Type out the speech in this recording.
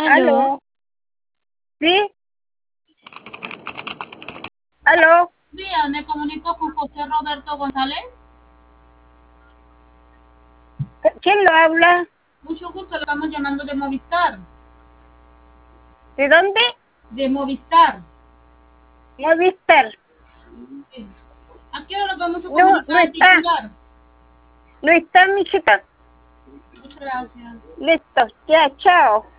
Aló. Aló, ¿sí? Aló, Día, me comunico con José Roberto González. ¿quién lo habla? Mucho gusto, le estamos llamando de Movistar. ¿De dónde? De Movistar. Movistar. Sí. ¿A qué hora nos vamos a No, comunicar al titular? no está mi chica. Muchas gracias. Listo, ya, chao.